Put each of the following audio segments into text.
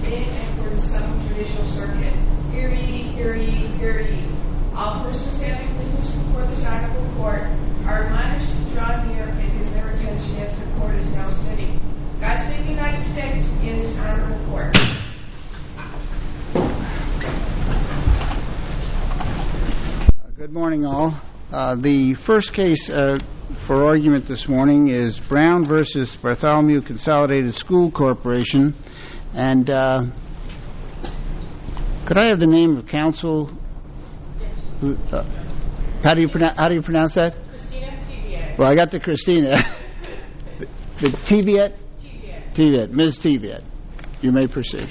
in and for the Seventh Judicial Circuit. Hear ye, hear ye, hear ye. All persons having business before this honorable court are admonished to draw near and give their attention as the court is now sitting. God save the United States and this honorable court. Good morning, all. The first case for argument this morning is Brown versus Bartholomew Consolidated School Corporation. And could I have the name of counsel? Yes. How do you pronounce that? Christina Teviet. Well, I got the Christina. The Teviet? Teviet. Ms. Teviet. You may proceed.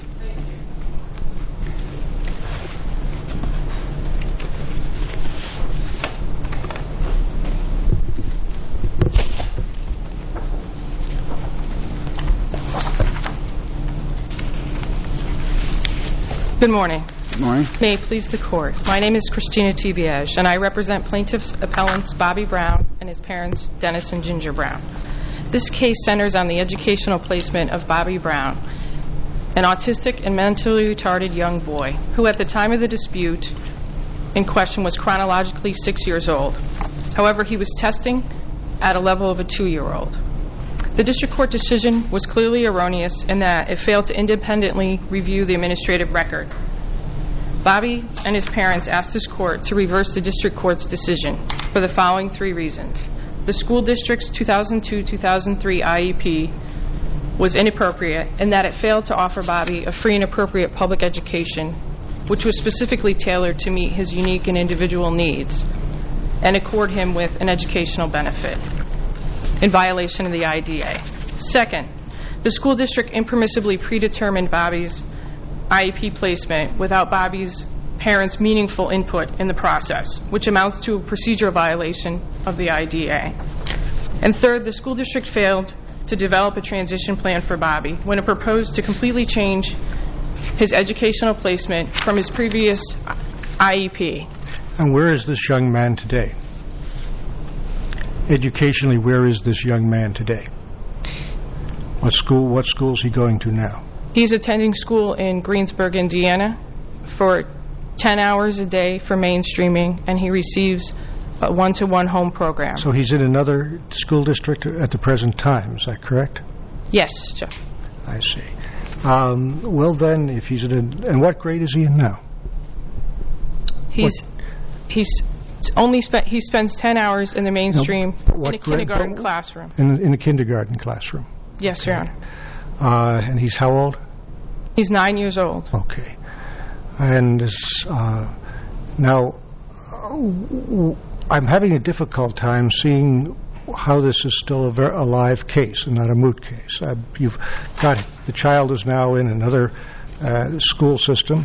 Good morning. Good morning. May it please the Court. My name is Christina Teviet, and I represent plaintiffs' appellants Bobby Brown and his parents, Dennis and Ginger Brown. This case centers on the educational placement of Bobby Brown, an autistic and mentally retarded young boy who at the time of the dispute in question was chronologically 6 years old. However, he was testing at a level of a 2-year-old. The district court decision was clearly erroneous in that it failed to independently review the administrative record. Bobby and his parents asked this court to reverse the district court's decision for the following 3 reasons. The school district's 2002-2003 IEP was inappropriate in that it failed to offer Bobby a free and appropriate public education, which was specifically tailored to meet his unique and individual needs and accord him with an educational benefit, in violation of the IDA. Second, the school district impermissibly predetermined Bobby's IEP placement without Bobby's parents' meaningful input in the process, which amounts to a procedural violation of the IDA. And third, the school district failed to develop a transition plan for Bobby when it proposed to completely change his educational placement from his previous IEP. And where is this young man today? Educationally, where is this young man today? What school is he going to now? He's attending school in Greensburg, Indiana for 10 hours a day for mainstreaming, and he receives a one-to-one home program. So he's in another school district at the present time, is that correct? Yes, Jeff. I see. Well then, if he's and what grade is he in now? He spends 10 hours in the mainstream in a kindergarten classroom. In a kindergarten classroom? Yes, okay. Your Honor. And he's how old? He's 9 years old. Okay. And now, I'm having a difficult time seeing how this is still a live case and not a moot case. You've got the child is now in another school system.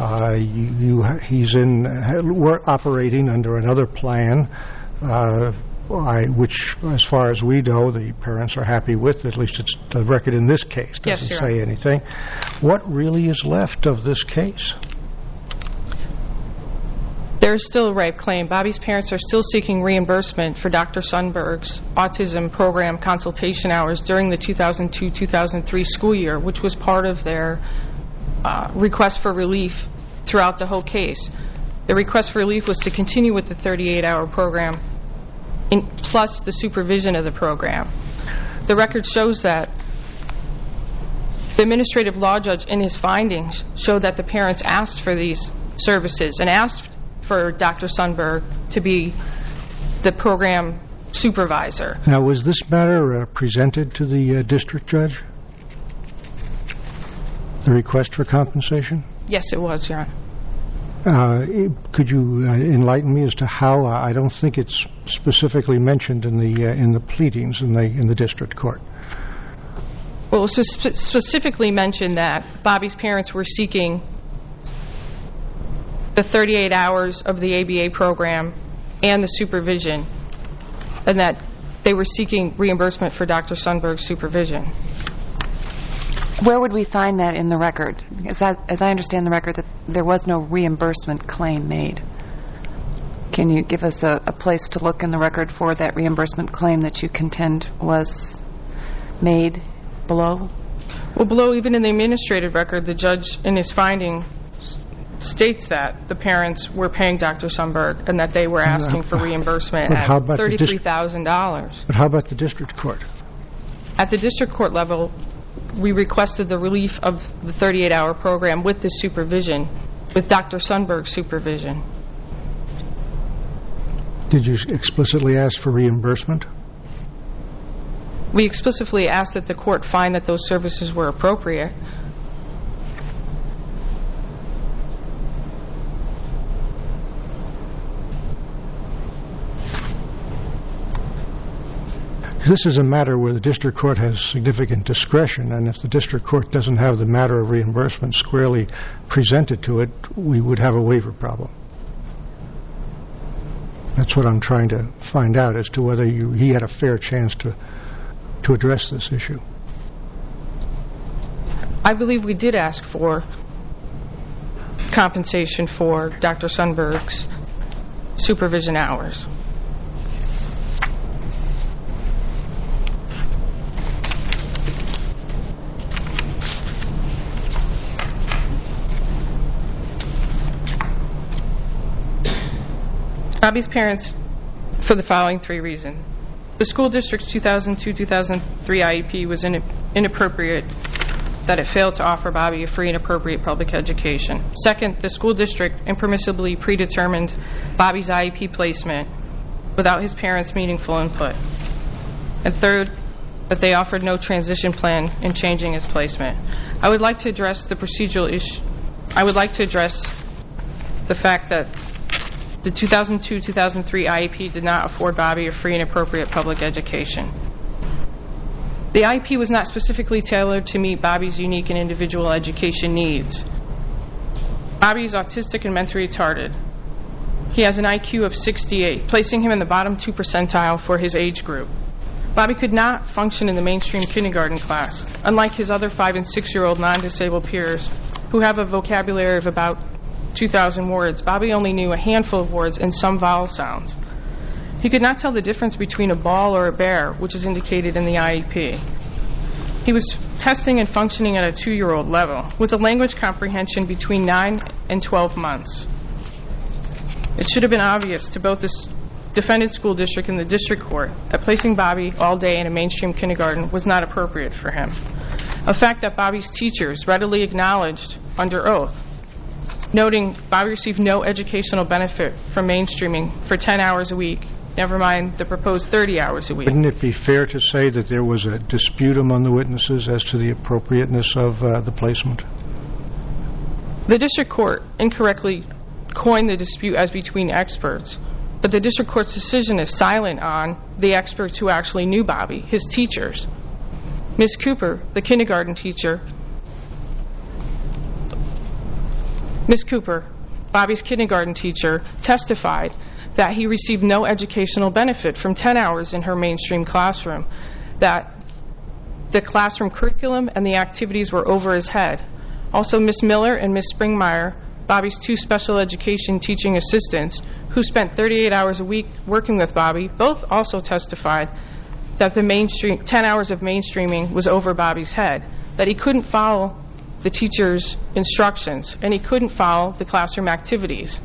We're operating under another plan, which, as far as we know, the parents are happy with. At least it's the record in this case doesn't say anything. What really is left of this case? There's still a rape claim. Bobby's parents are still seeking reimbursement for Dr. Sundberg's autism program consultation hours during the 2002-2003 school year, which was part of their request for relief throughout the whole case. The request for relief was to continue with the 38-hour program plus the supervision of the program. The record shows that the administrative law judge in his findings showed that the parents asked for these services and asked for Dr. Sundberg to be the program supervisor. Now, was this matter presented to the district judge? The request for compensation? Yes, it was, Your Honor. Could you enlighten me as to how? I don't think it's specifically mentioned in the pleadings in the district court. Well, it was specifically mentioned that Bobby's parents were seeking the 38 hours of the ABA program and the supervision, and that they were seeking reimbursement for Dr. Sundberg's supervision. Where would we find that in the record? As I understand the record, that there was no reimbursement claim made. Can you give us a place to look in the record for that reimbursement claim that you contend was made below? Well, below, even in the administrative record, the judge in his finding states that the parents were paying Dr. Sundberg and that they were asking for reimbursement at $33,000. But how about the district court? At the district court level, we requested the relief of the 38-hour program with the supervision, with Dr. Sundberg's supervision. Did you explicitly ask for reimbursement? We explicitly asked that the court find that those services were appropriate. This is a matter where the district court has significant discretion, and if the district court doesn't have the matter of reimbursement squarely presented to it, we would have a waiver problem. That's what I'm trying to find out, as to whether he had a fair chance to address this issue. I believe we did ask for compensation for Dr. Sundberg's supervision hours. Bobby's parents, for the following three reasons. The school district's 2002-2003 IEP was inappropriate, that it failed to offer Bobby a free and appropriate public education. Second, the school district impermissibly predetermined Bobby's IEP placement without his parents' meaningful input. And third, that they offered no transition plan in changing his placement. I would like to address the procedural issue. I would like to address the fact that the 2002-2003 IEP did not afford Bobby a free and appropriate public education. The IEP was not specifically tailored to meet Bobby's unique and individual education needs. Bobby is autistic and mentally retarded. He has an IQ of 68, placing him in the bottom 2 percentile for his age group. Bobby could not function in the mainstream kindergarten class, unlike his other 5- and 6-year-old non-disabled peers who have a vocabulary of about 2,000 words. Bobby only knew a handful of words and some vowel sounds. He could not tell the difference between a ball or a bear, which is indicated in the IEP. He was testing and functioning at a 2-year-old level, with a language comprehension between 9 and 12 months. It should have been obvious to both the defendant school district and the district court that placing Bobby all day in a mainstream kindergarten was not appropriate for him, a fact that Bobby's teachers readily acknowledged under oath, noting Bobby received no educational benefit from mainstreaming for 10 hours a week, never mind the proposed 30 hours a week. Wouldn't it be fair to say that there was a dispute among the witnesses as to the appropriateness of the placement? The district court incorrectly coined the dispute as between experts, but the district court's decision is silent on the experts who actually knew Bobby, his teachers. Ms. Cooper, the kindergarten teacher, Ms. Cooper, Bobby's kindergarten teacher, testified that he received no educational benefit from 10 hours in her mainstream classroom, that the classroom curriculum and the activities were over his head. Also, Ms. Miller and Ms. Springmeyer, Bobby's 2 special education teaching assistants, who spent 38 hours a week working with Bobby, both also testified that the 10 hours of mainstreaming was over Bobby's head, that he couldn't follow the teacher's instructions, and he couldn't follow the classroom activities.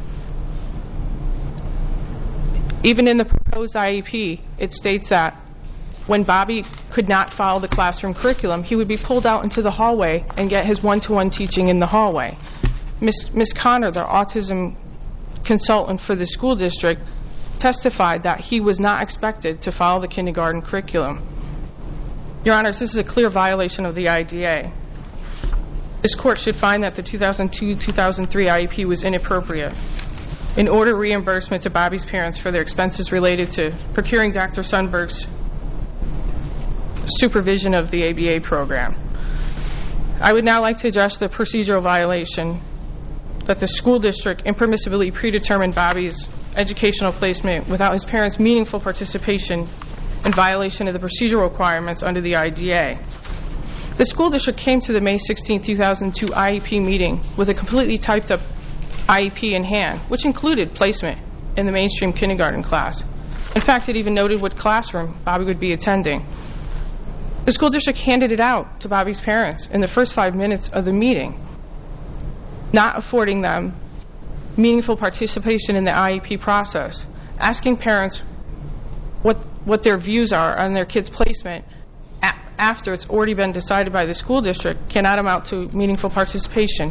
Even in the proposed IEP, it states that when Bobby could not follow the classroom curriculum, he would be pulled out into the hallway and get his one-to-one teaching in the hallway. Ms. Connor, the autism consultant for the school district, testified that he was not expected to follow the kindergarten curriculum. Your Honors, this is a clear violation of the IDA. This court should find that the 2002-2003 IEP was inappropriate and order reimbursement to Bobby's parents for their expenses related to procuring Dr. Sundberg's supervision of the ABA program. I would now like to address the procedural violation that the school district impermissibly predetermined Bobby's educational placement without his parents' meaningful participation in violation of the procedural requirements under the IDA. The school district came to the May 16, 2002 IEP meeting with a completely typed up IEP in hand, which included placement in the mainstream kindergarten class. In fact, it even noted what classroom Bobby would be attending. The school district handed it out to Bobby's parents in the first 5 minutes of the meeting, not affording them meaningful participation in the IEP process. Asking parents what their views are on their kids' placement after it's already been decided by the school district cannot amount to meaningful participation.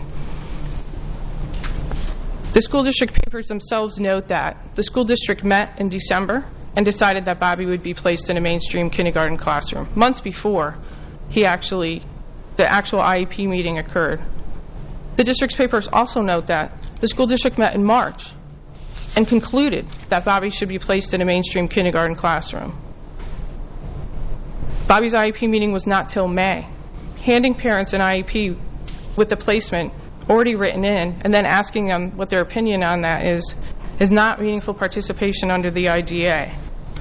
The school district papers themselves note that the school district met in December and decided that Bobby would be placed in a mainstream kindergarten classroom months before the actual IEP meeting occurred. The district's papers also note that the school district met in March and concluded that Bobby should be placed in a mainstream kindergarten classroom. Bobby's IEP meeting was not till May. Handing parents an IEP with the placement already written in and then asking them what their opinion on that is not meaningful participation under the IDA.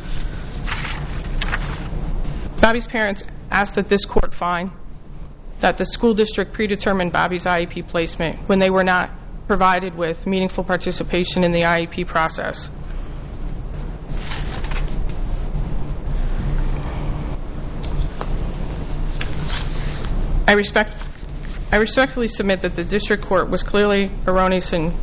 Bobby's parents asked that this court find that the school district predetermined Bobby's IEP placement when they were not provided with meaningful participation in the IEP process. I respectfully submit that the district court was clearly erroneous in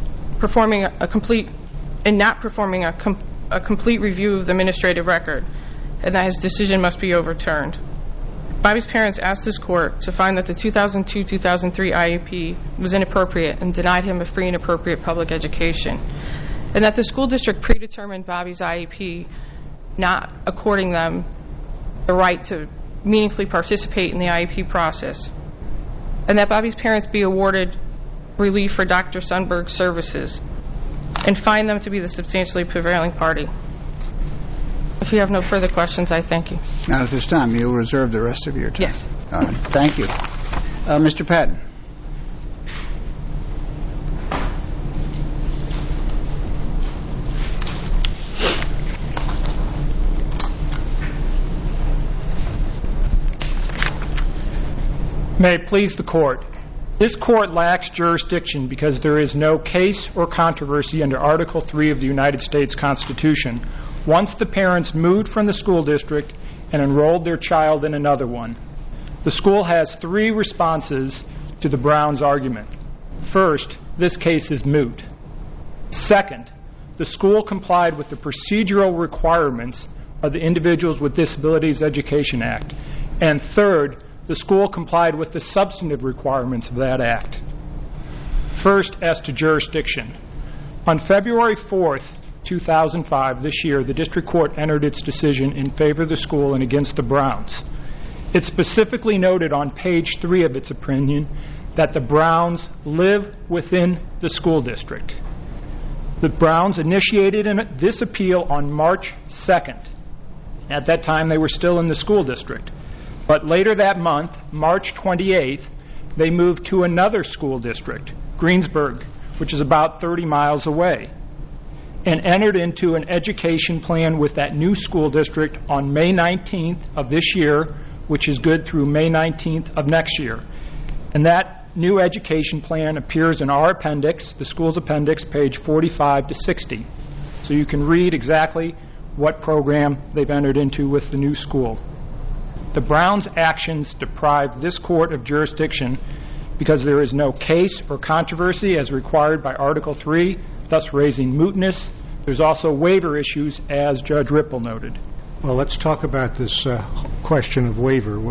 not performing a complete review of the administrative record, and that his decision must be overturned. Bobby's parents asked this court to find that the 2002-2003 IEP was inappropriate and denied him a free and appropriate public education, and that the school district predetermined Bobby's IEP, not according them the right to meaningfully participate in the IEP process, and that Bobby's parents be awarded relief for Dr. Sundberg's services and find them to be the substantially prevailing party. If you have no further questions, I thank you. Not at this time. You'll reserve the rest of your time. Yes. All right. Thank you. Mr. Patton. May it please the court. This court lacks jurisdiction because there is no case or controversy under Article 3 of the United States Constitution once the parents moved from the school district and enrolled their child in another one. The school has three responses to the Browns' argument. First, this case is moot. Second, the school complied with the procedural requirements of the Individuals with Disabilities Education Act. And third, the school complied with the substantive requirements of that act. First, as to jurisdiction. On February 4th, 2005, this year, the district court entered its decision in favor of the school and against the Browns. It specifically noted on page 3 of its opinion that the Browns live within the school district. The Browns initiated this appeal on March 2nd. At that time, they were still in the school district. But later that month, March 28th, they moved to another school district, Greensburg, which is about 30 miles away, and entered into an education plan with that new school district on May 19th of this year, which is good through May 19th of next year. And that new education plan appears in our appendix, the school's appendix, page 45 to 60. So you can read exactly what program they've entered into with the new school. The Browns' actions deprive this court of jurisdiction because there is no case or controversy as required by Article 3, thus raising mootness. There's also waiver issues, as Judge Ripple noted. Well, let's talk about this question of waiver.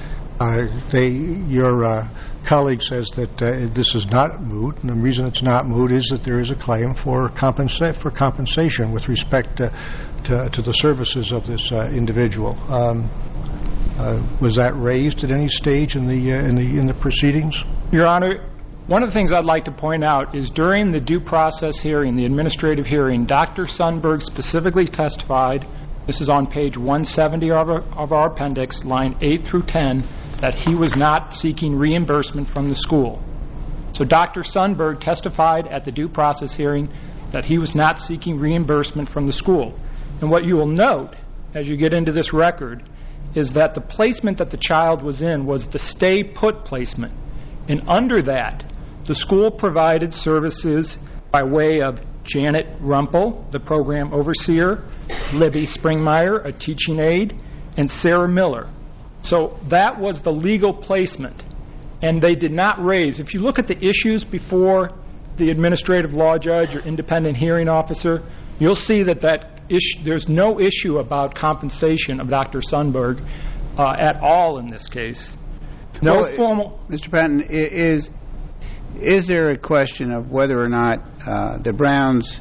Your colleague says that this is not moot, and the reason it's not moot is that there is a claim for compensation with respect to the services of this individual. Was that raised at any stage in the proceedings? Your Honor, one of the things I'd like to point out is during the due process hearing, the administrative hearing, Dr. Sundberg specifically testified, this is on page 170 of our appendix, line 8 through 10, that he was not seeking reimbursement from the school. So Dr. Sundberg testified at the due process hearing that he was not seeking reimbursement from the school. And what you will note as you get into this record is that the placement that the child was in was the stay put placement. And under that, the school provided services by way of Janet Rumpel, the program overseer, Libby Springmeyer, a teaching aide, and Sarah Miller. So that was the legal placement, and they did not raise. If you look at the issues before the administrative law judge or independent hearing officer, you'll see that there's no issue about compensation of Dr. Sundberg at all in this case. No formal. Mr. Patton, is there a question of whether or not the Browns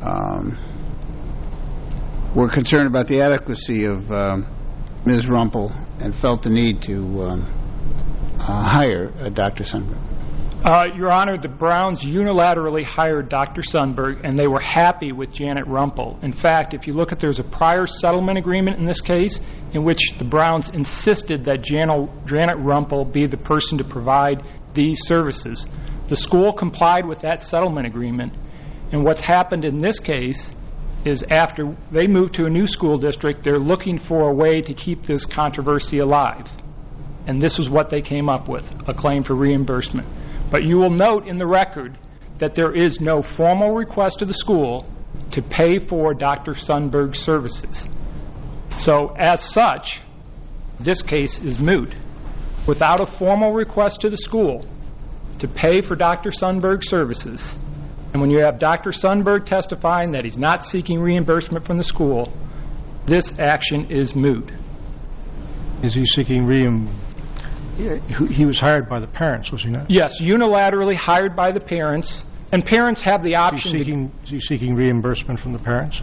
were concerned about the adequacy of Ms. Rumpel and felt the need to hire Dr. Sundberg? Your Honor, the Browns unilaterally hired Dr. Sundberg, and they were happy with Janet Rumpel. In fact, if you look at, there's a prior settlement agreement in this case in which the Browns insisted that Janet Rumpel be the person to provide these services. The school complied with that settlement agreement, and what's happened in this case is after they moved to a new school district, they're looking for a way to keep this controversy alive. And this was what they came up with, a claim for reimbursement. But you will note in the record that there is no formal request to the school to pay for Dr. Sundberg's services. So as such, this case is moot. Without a formal request to the school to pay for Dr. Sundberg's services, and when you have Dr. Sundberg testifying that he's not seeking reimbursement from the school, this action is moot. Is he seeking reimbursement? He was hired by the parents, was he not? Yes, unilaterally hired by the parents, and parents have the option. Is he seeking reimbursement from the parents?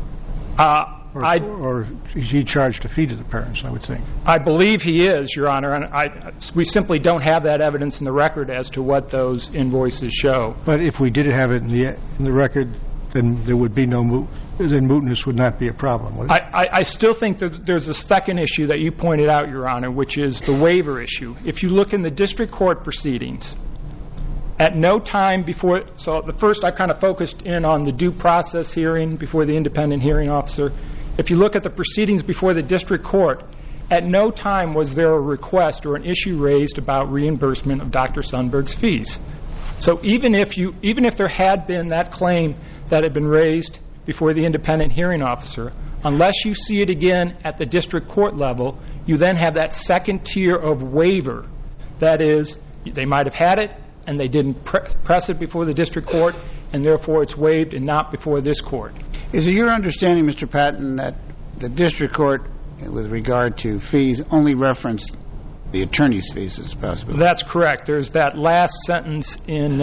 Or is he charged a fee to the parents, I would think? I believe he is, Your Honor, and we simply don't have that evidence in the record as to what those invoices show. But if we did have it in the record, then there would be then mootness would not be a problem, would it? I still think that there's a second issue that you pointed out, Your Honor, which is the waiver issue. If you look in the district court proceedings, at no time before, so the first I kind of focused in on the due process hearing before the independent hearing officer. If you look at the proceedings before the district court, at no time was there a request or an issue raised about reimbursement of Dr. Sundberg's fees. So even if there had been that claim that had been raised before the independent hearing officer, unless you see it again at the district court level, you then have that second tier of waiver. That is, they might have had it, and they didn't press it before the district court, and therefore it's waived and not before this court. Is it your understanding, Mr. Patton, that the district court, with regard to fees, only referenced the attorney's fees as possible? That's correct. There's that last sentence in,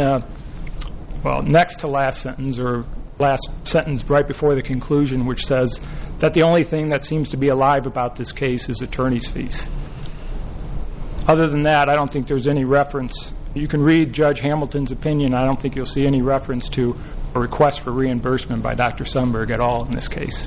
next to last sentence, or last sentence right before the conclusion, which says that the only thing that seems to be alive about this case is attorney's fees. Other than that, I don't think there's any reference. You can read Judge Hamilton's opinion. I don't think you'll see any reference to a request for reimbursement by Dr. Sundberg at all in this case.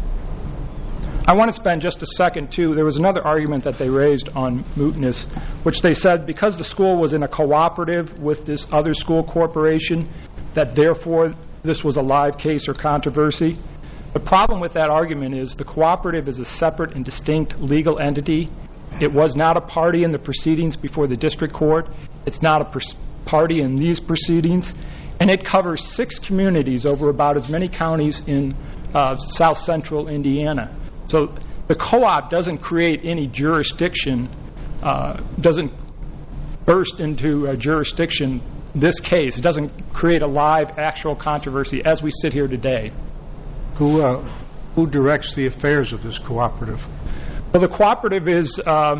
I want to spend just a second, too. There was another argument that they raised on mootness, which they said because the school was in a cooperative with this other school corporation, that therefore this was a live case or controversy. The problem with that argument is the cooperative is a separate and distinct legal entity. It was not a party in the proceedings before the district court. It's not a party in these proceedings. And it covers 6 communities over about as many counties in south central Indiana. So the co-op doesn't create any jurisdiction, doesn't burst into a jurisdiction this case. It doesn't create a live actual controversy as we sit here today. Who directs the affairs of this cooperative? Well, the cooperative is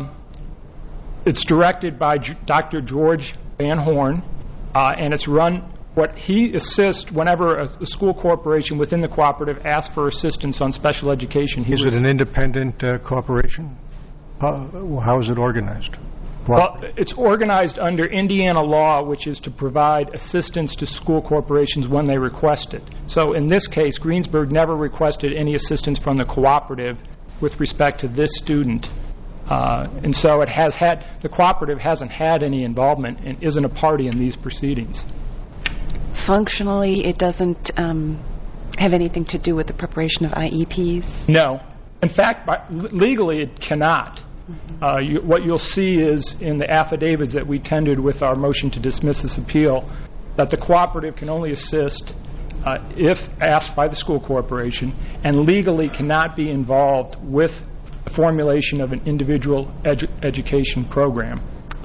it's directed by Dr. George Van Horn, and it's run. What he assists whenever a school corporation within the cooperative asks for assistance on special education. Is it an independent corporation? How is it organized? Well, it's organized under Indiana law, which is to provide assistance to school corporations when they request it. So in this case, Greensburg never requested any assistance from the cooperative with respect to this student. And so the cooperative hasn't had any involvement and isn't a party in these proceedings. Functionally, it doesn't have anything to do with the preparation of IEPs? No. In fact, legally it cannot. What you'll see is in the affidavits that we tendered with our motion to dismiss this appeal that the cooperative can only assist if asked by the school corporation and legally cannot be involved with the formulation of an individual education program.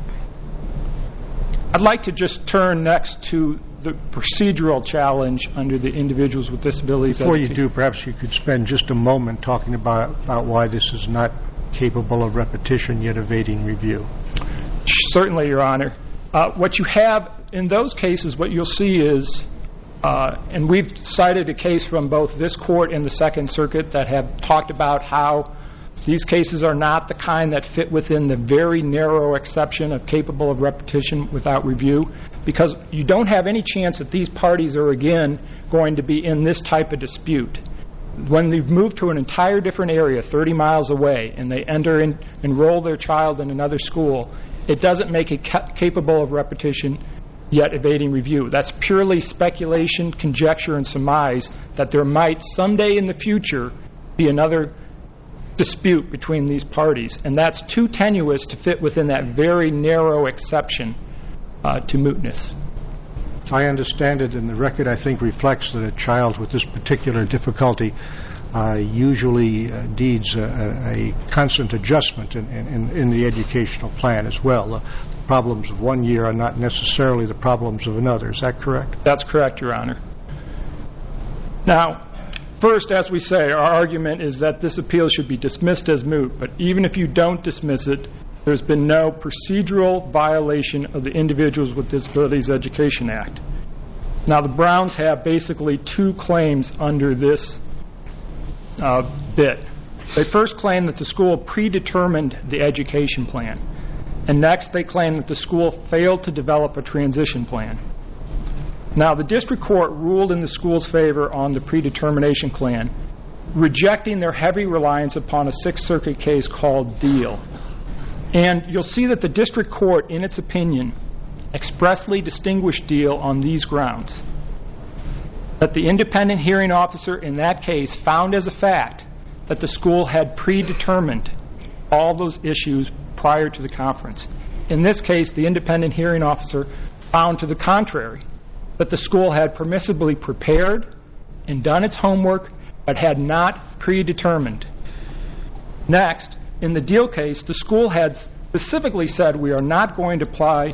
I'd like to just turn next to the procedural challenge under the Individuals with Disabilities Before you Education. do, perhaps you could spend just a moment talking about why this is not capable of repetition yet evading review. Certainly, Your Honor. What you have in those cases, what you'll see is, and we've cited a case from both this court and the Second Circuit that have talked about how these cases are not the kind that fit within the very narrow exception of capable of repetition without review, because you don't have any chance that these parties are again going to be in this type of dispute. When they've moved to an entire different area 30 miles away and they enroll their child in another school, it doesn't make it capable of repetition yet evading review. That's purely speculation, conjecture, and surmise that there might someday in the future be another dispute between these parties, and that's too tenuous to fit within that very narrow exception to mootness. I understand it, and the record, I think, reflects that a child with this particular difficulty usually needs a constant adjustment in the educational plan as well. The problems of one year are not necessarily the problems of another. Is that correct? That's correct, Your Honor. Now, first, as we say, our argument is that this appeal should be dismissed as moot, but even if you don't dismiss it, there's been no procedural violation of the Individuals with Disabilities Education Act. Now, the Browns have basically two claims under this bit. They first claim that the school predetermined the education plan, and next they claim that the school failed to develop a transition plan. Now, the district court ruled in the school's favor on the predetermination plan, rejecting their heavy reliance upon a Sixth Circuit case called Deal. And you'll see that the district court, in its opinion, expressly distinguished Deal on these grounds. That the independent hearing officer in that case found as a fact that the school had predetermined all those issues prior to the conference. In this case, the independent hearing officer found to the contrary, that the school had permissibly prepared and done its homework, but had not predetermined. Next, in the Deal case, the school had specifically said we are not going to provide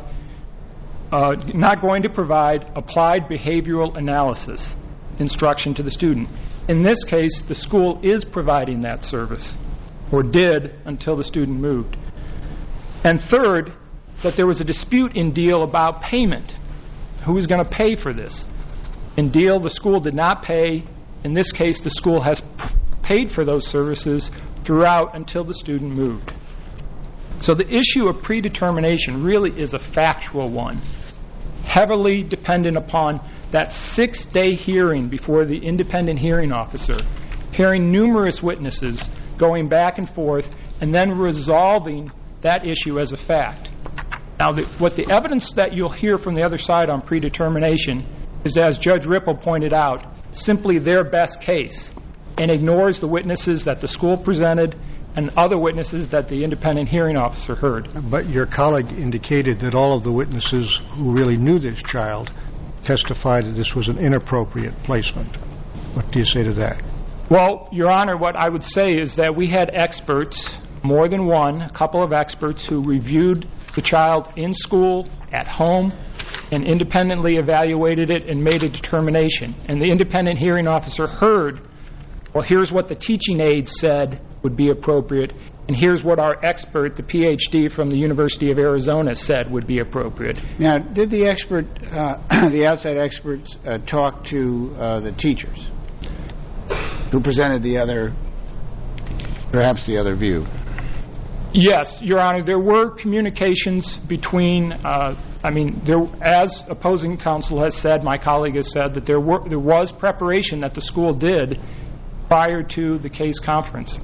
applied behavioral analysis instruction to the student. In this case, the school is providing that service, or did until the student moved. And third, that there was a dispute in Deal about payment. Who is going to pay for this? In Deal, the school did not pay. In this case, the school has paid for those services throughout until the student moved. So the issue of predetermination really is a factual one, heavily dependent upon that 6-day hearing before the independent hearing officer, hearing numerous witnesses, going back and forth, and then resolving that issue as a fact. Now, what the evidence that you'll hear from the other side on predetermination is, as Judge Ripple pointed out, simply their best case, and ignores the witnesses that the school presented and other witnesses that the independent hearing officer heard. But your colleague indicated that all of the witnesses who really knew this child testified that this was an inappropriate placement. What do you say to that? Well, Your Honor, what I would say is that we had experts, more than one, a couple of experts who reviewed the child in school, at home, and independently evaluated it and made a determination. And the independent hearing officer heard, well, here's what the teaching aide said would be appropriate, and here's what our expert, the PhD from the University of Arizona, said would be appropriate. Now, did the expert, the outside experts, talk to the teachers who presented the other, perhaps the other view? Yes, Your Honor, there were communications between, as opposing counsel has said, my colleague has said, that there was preparation that the school did prior to the case conference.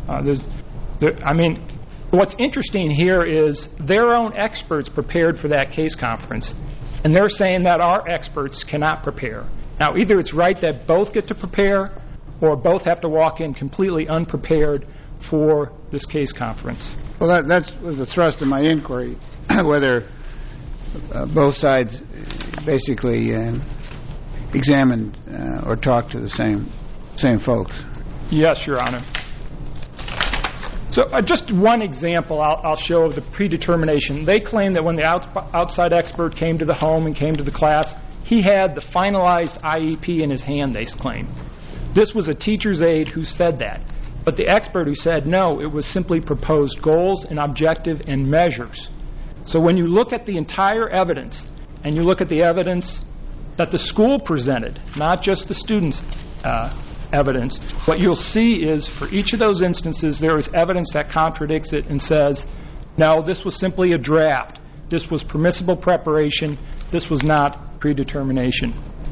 What's interesting here is their own experts prepared for that case conference, and they're saying that our experts cannot prepare. Now, either it's right that both get to prepare, or both have to walk in completely unprepared for this case conference. Well, that's the thrust of my inquiry, whether both sides basically examined or talked to the same folks. Yes, Your Honor. So just one example I'll show of the predetermination. They claim that when the outside expert came to the home and came to the class, he had the finalized IEP in his hand, they claim. This was a teacher's aide who said that. But the expert who said, no, it was simply proposed goals and objective and measures. So when you look at the entire evidence, and you look at the evidence that the school presented, not just the students' evidence, what you'll see is for each of those instances, there is evidence that contradicts it and says, no, this was simply a draft. This was permissible preparation. This was not predetermination.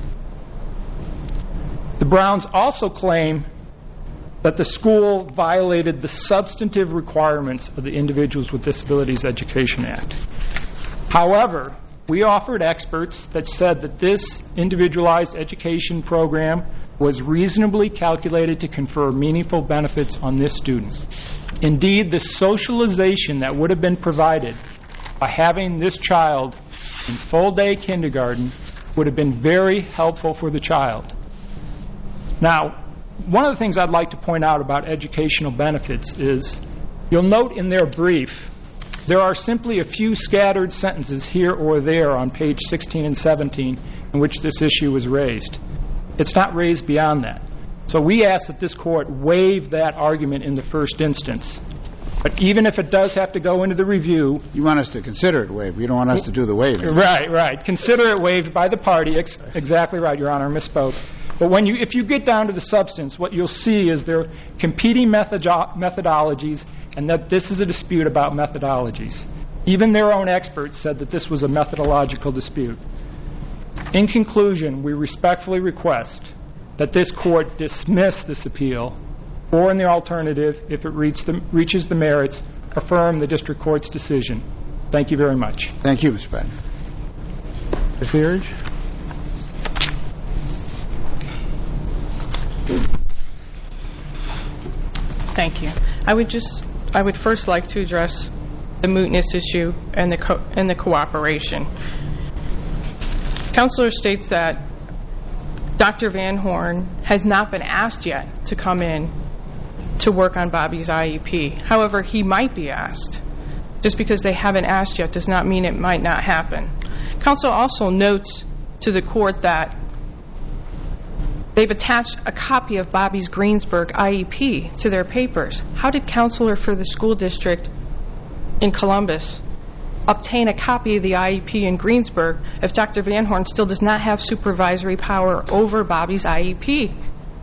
The Browns also claim that the school violated the substantive requirements of the Individuals with Disabilities Education Act. However, we offered experts that said that this individualized education program was reasonably calculated to confer meaningful benefits on this student. Indeed, the socialization that would have been provided by having this child in full-day kindergarten would have been very helpful for the child. Now, one of the things I'd like to point out about educational benefits is you'll note in their brief there are simply a few scattered sentences here or there on page 16 and 17 in which this issue is raised. It's not raised beyond that. So we ask that this court waive that argument in the first instance. But even if it does have to go into the review... You want us to consider it waived. You don't want us to do the waiving. Right. Consider it waived by the party. Exactly right, Your Honor. I misspoke. But if you get down to the substance, what you'll see is there are competing methodologies and that this is a dispute about methodologies. Even their own experts said that this was a methodological dispute. In conclusion, we respectfully request that this court dismiss this appeal, or in the alternative, if it reaches the merits, affirm the district court's decision. Thank you very much. Thank you, Mr. Patton. Ms. Learage? Thank you. I would first like to address the mootness issue and the cooperation. Counselor states that Dr. Van Horn has not been asked yet to come in to work on Bobby's IEP. However, he might be asked. Just because they haven't asked yet does not mean it might not happen. Counsel also notes to the court that they've attached a copy of Bobby's Greensburg IEP to their papers. How did counselor for the school district in Columbus obtain a copy of the IEP in Greensburg if Dr. Van Horn still does not have supervisory power over Bobby's IEP?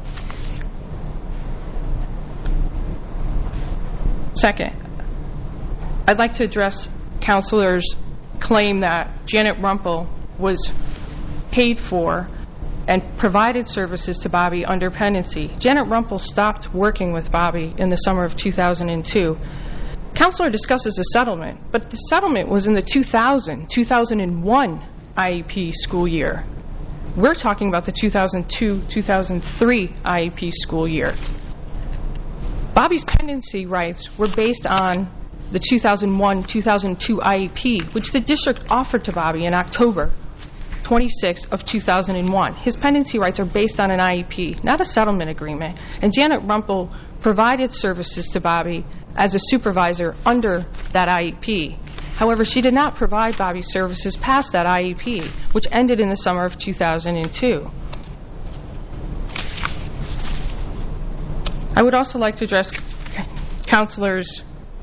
Second, I'd like to address counselor's claim that Janet Rumpel was paid for and provided services to Bobby under pendency. Janet Rumpel stopped working with Bobby in the summer of 2002. Counselor discusses a settlement, but the settlement was in the 2000-2001 IEP school year. We're talking about the 2002-2003 IEP school year. Bobby's pendency rights were based on the 2001-2002 IEP, which the district offered to Bobby in October 26 of 2001. His pendency rights are based on an IEP, not a settlement agreement, and Janet Rumpel provided services to Bobby as a supervisor under that IEP. However, she did not provide Bobby services past that IEP, which ended in the summer of 2002. I would also like to address counselor's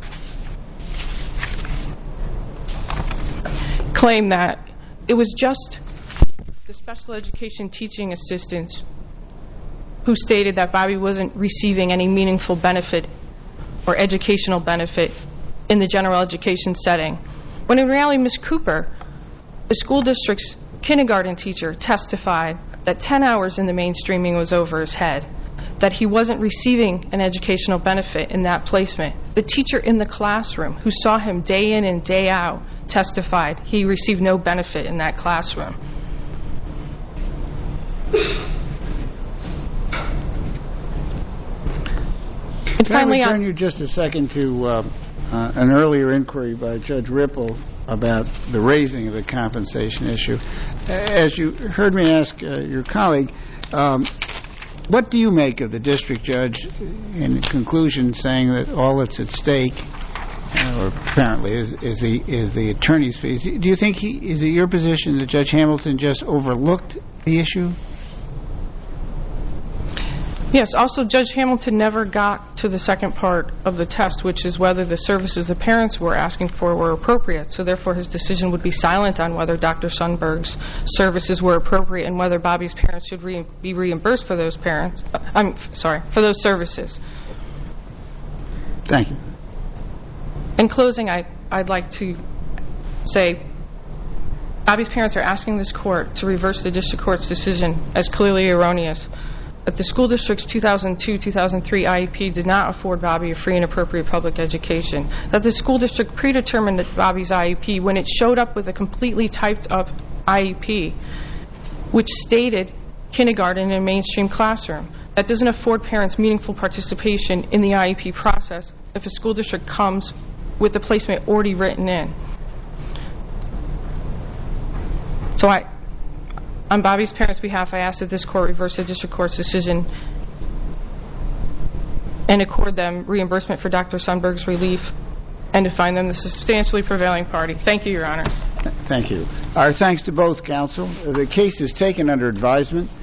claim that it was just the special education teaching assistants who stated that Bobby wasn't receiving any meaningful benefit or educational benefit in the general education setting, when in reality Ms. Cooper, the school district's kindergarten teacher, testified that 10 hours in the mainstreaming was over his head, that he wasn't receiving an educational benefit in that placement. The teacher in the classroom who saw him day in and day out testified he received no benefit in that classroom. And finally, Can I return you just a second to an earlier inquiry by Judge Ripple about the raising of the compensation issue? As you heard me ask your colleague, What do you make of the district judge in conclusion saying that all that's at stake, or apparently, is the attorney's fees? Do you think is it your position that Judge Hamilton just overlooked the issue? Yes. Also, Judge Hamilton never got to the second part of the test, which is whether the services the parents were asking for were appropriate. So therefore, his decision would be silent on whether Dr. Sundberg's services were appropriate and whether Bobby's parents should be reimbursed for those for those services. Thank you. In closing, I'd like to say Bobby's parents are asking this court to reverse the district court's decision as clearly erroneous. That the school district's 2002-2003 IEP did not afford Bobby a free and appropriate public education. That the school district predetermined Bobby's IEP when it showed up with a completely typed-up IEP, which stated kindergarten in a mainstream classroom. That doesn't afford parents meaningful participation in the IEP process if a school district comes with the placement already written in. So on Bobby's parents' behalf, I ask that this court reverse the district court's decision and accord them reimbursement for Dr. Sundberg's relief and to find them the substantially prevailing party. Thank you, Your Honors. Thank you. Our thanks to both counsel. The case is taken under advisement.